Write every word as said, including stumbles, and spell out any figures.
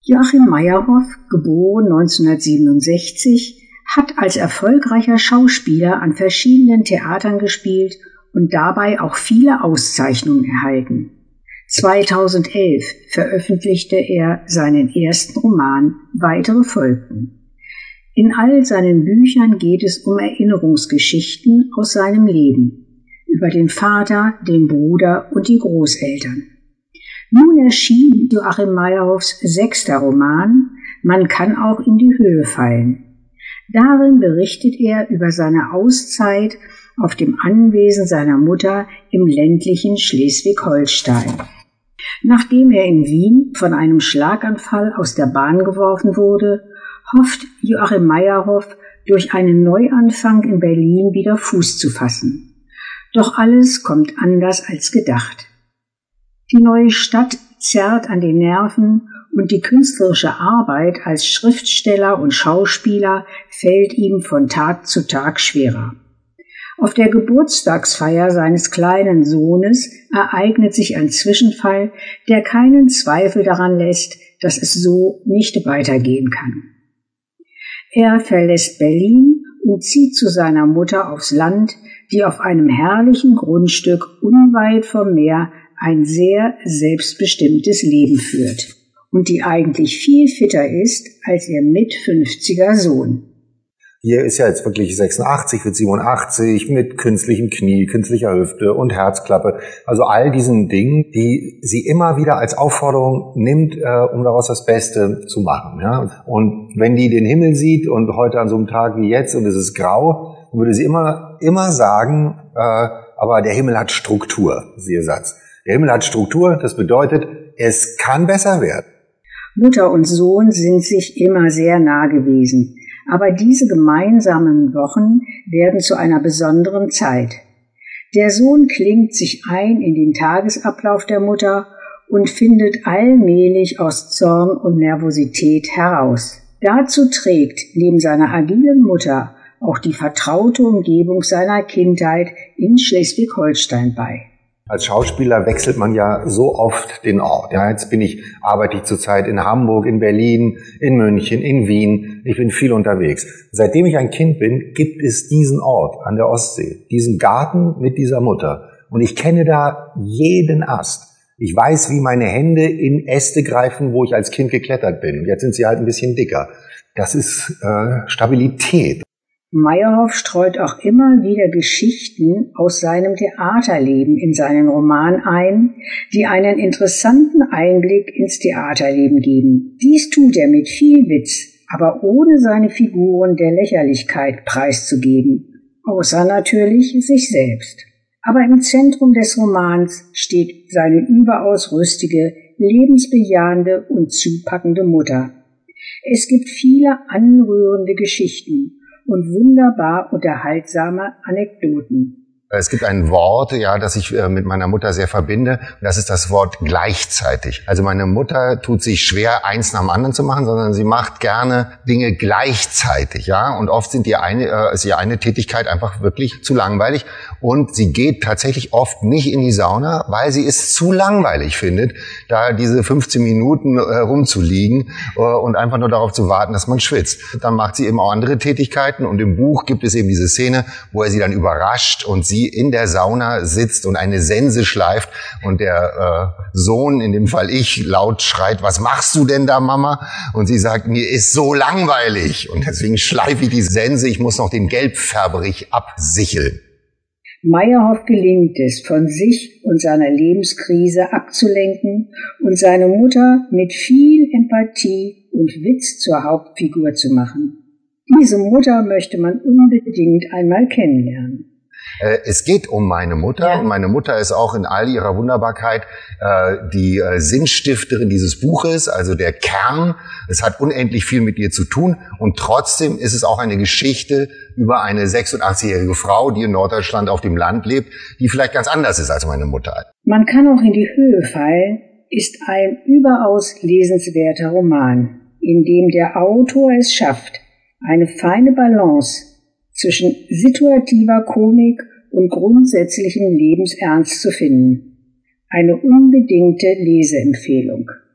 Joachim Meyerhoff, geboren neunzehnhundertsiebenundsechzig, hat als erfolgreicher Schauspieler an verschiedenen Theatern gespielt und dabei auch viele Auszeichnungen erhalten. zweitausendelf veröffentlichte er seinen ersten Roman, weitere folgten. In all seinen Büchern geht es um Erinnerungsgeschichten aus seinem Leben, über den Vater, den Bruder und die Großeltern. Nun erschien Joachim Meyerhoffs sechster Roman »Man kann auch in die Höhe fallen«. Darin berichtet er über seine Auszeit auf dem Anwesen seiner Mutter im ländlichen Schleswig-Holstein. Nachdem er in Wien von einem Schlaganfall aus der Bahn geworfen wurde, hofft Joachim Meyerhoff, durch einen Neuanfang in Berlin wieder Fuß zu fassen. Doch alles kommt anders als gedacht. Die neue Stadt zerrt an den Nerven und die künstlerische Arbeit als Schriftsteller und Schauspieler fällt ihm von Tag zu Tag schwerer. Auf der Geburtstagsfeier seines kleinen Sohnes ereignet sich ein Zwischenfall, der keinen Zweifel daran lässt, dass es so nicht weitergehen kann. Er verlässt Berlin und zieht zu seiner Mutter aufs Land, die auf einem herrlichen Grundstück unweit vom Meer ein sehr selbstbestimmtes Leben führt und die eigentlich viel fitter ist als ihr Mit-fünfziger Sohn. Hier ist ja jetzt wirklich sechsundachtzig, wird siebenundachtzig, mit künstlichem Knie, künstlicher Hüfte und Herzklappe. Also all diesen Dingen, die sie immer wieder als Aufforderung nimmt, äh, um daraus das Beste zu machen. Ja? Und wenn die den Himmel sieht und heute an so einem Tag wie jetzt und es ist grau, würde sie immer, immer sagen, äh, aber der Himmel hat Struktur, ist ihr Satz. Der Himmel hat Struktur, das bedeutet, es kann besser werden. Mutter und Sohn sind sich immer sehr nah gewesen. Aber diese gemeinsamen Wochen werden zu einer besonderen Zeit. Der Sohn klingt sich ein in den Tagesablauf der Mutter und findet allmählich aus Zorn und Nervosität heraus. Dazu trägt neben seiner agilen Mutter auch die vertraute Umgebung seiner Kindheit in Schleswig-Holstein bei. Als Schauspieler wechselt man ja so oft den Ort. Ja, jetzt bin ich, arbeite ich zurzeit in Hamburg, in Berlin, in München, in Wien. Ich bin viel unterwegs. Seitdem ich ein Kind bin, gibt es diesen Ort an der Ostsee, diesen Garten mit dieser Mutter. Und ich kenne da jeden Ast. Ich weiß, wie meine Hände in Äste greifen, wo ich als Kind geklettert bin. Und jetzt sind sie halt ein bisschen dicker. Das ist äh, Stabilität. Meyerhoff streut auch immer wieder Geschichten aus seinem Theaterleben in seinen Roman ein, die einen interessanten Einblick ins Theaterleben geben. Dies tut er mit viel Witz, aber ohne seine Figuren der Lächerlichkeit preiszugeben, außer natürlich sich selbst. Aber im Zentrum des Romans steht seine überaus rüstige, lebensbejahende und zupackende Mutter. Es gibt viele anrührende Geschichten und wunderbar unterhaltsame Anekdoten. Es gibt ein Wort, ja, das ich äh, mit meiner Mutter sehr verbinde. Und das ist das Wort gleichzeitig. Also meine Mutter tut sich schwer, eins nach dem anderen zu machen, sondern sie macht gerne Dinge gleichzeitig, ja. Und oft sind die eine, äh, ist die eine Tätigkeit einfach wirklich zu langweilig. Und sie geht tatsächlich oft nicht in die Sauna, weil sie es zu langweilig findet, da diese fünfzehn Minuten äh, rumzuliegen äh, und einfach nur darauf zu warten, dass man schwitzt. Dann macht sie eben auch andere Tätigkeiten. Und im Buch gibt es eben diese Szene, wo er sie dann überrascht und sie in der Sauna sitzt und eine Sense schleift und der äh, Sohn, in dem Fall ich, laut schreit, was machst du denn da, Mama? Und sie sagt, mir ist so langweilig und deswegen schleife ich die Sense, ich muss noch den Gelbfärberich absicheln. Meyerhoff gelingt es, von sich und seiner Lebenskrise abzulenken und seine Mutter mit viel Empathie und Witz zur Hauptfigur zu machen. Diese Mutter möchte man unbedingt einmal kennenlernen. Es geht um meine Mutter, ja. Und meine Mutter ist auch in all ihrer Wunderbarkeit äh, die äh, Sinnstifterin dieses Buches, also der Kern. Es hat unendlich viel mit ihr zu tun und trotzdem ist es auch eine Geschichte über eine sechsundachtzigjährige Frau, die in Norddeutschland auf dem Land lebt, die vielleicht ganz anders ist als meine Mutter. Man kann auch in die Höhe fallen, ist ein überaus lesenswerter Roman, in dem der Autor es schafft, eine feine Balance zwischen situativer Komik und grundsätzlichem Lebensernst zu finden. Eine unbedingte Leseempfehlung.